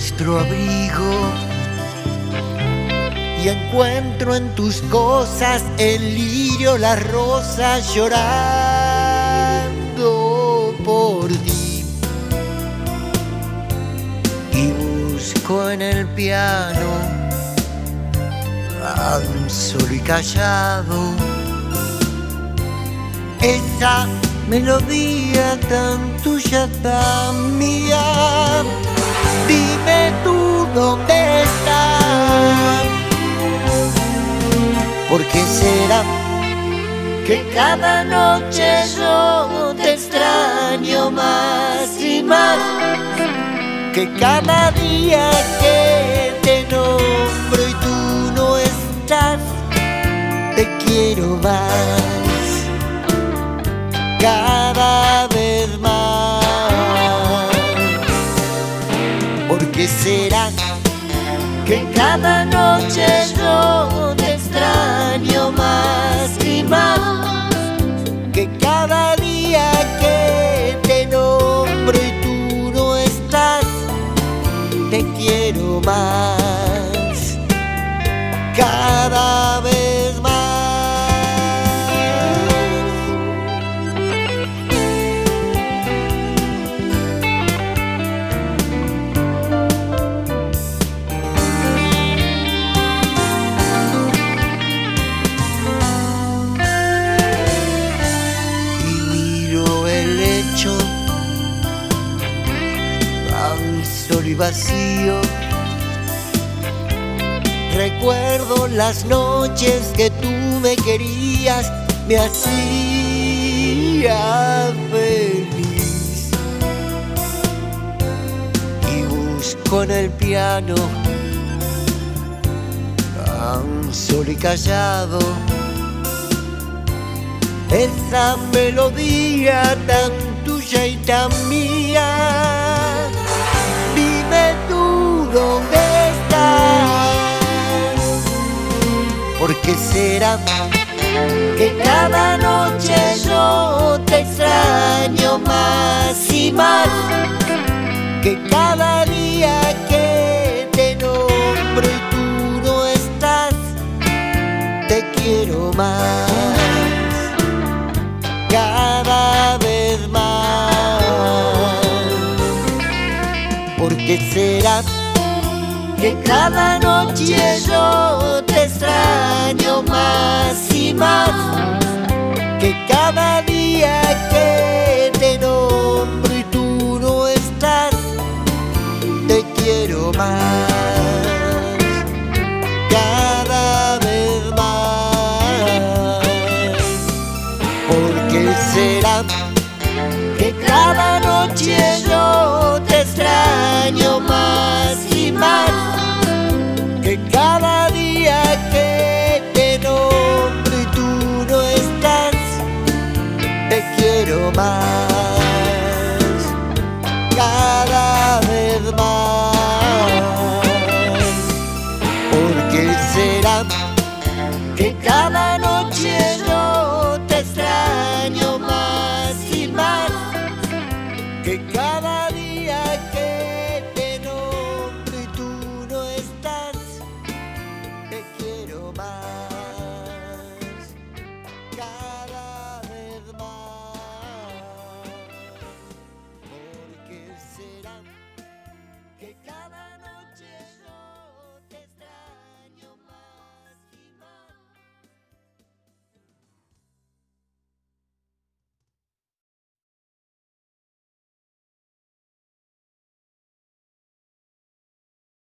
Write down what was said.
nuestro abrigo y encuentro en tus cosas el lirio, las rosas llorando por ti. Y busco en el piano, tan solo y callado, esa melodía tan tuya, tan mía. Dime tú dónde estás. ¿Por qué será que cada noche yo te extraño más y más? Que cada día que te nombro y tú no estás, te quiero más, cada vez más. ¿Por qué será que cada noche yo te extraño más y más? Que cada día que te nombro y tú no estás, te quiero más, cada vez más. Tan solo y vacío, recuerdo las noches que tú me querías, me hacía feliz. Y busco en el piano, tan solo y callado, esa melodía tan tuya y tan mía. Dime tú dónde estás. ¿Por qué será que cada noche yo te extraño más y más? Que cada día que te nombro y tú no estás, te quiero más, cada vez más. ¿Por qué será que cada noche yo te extraño más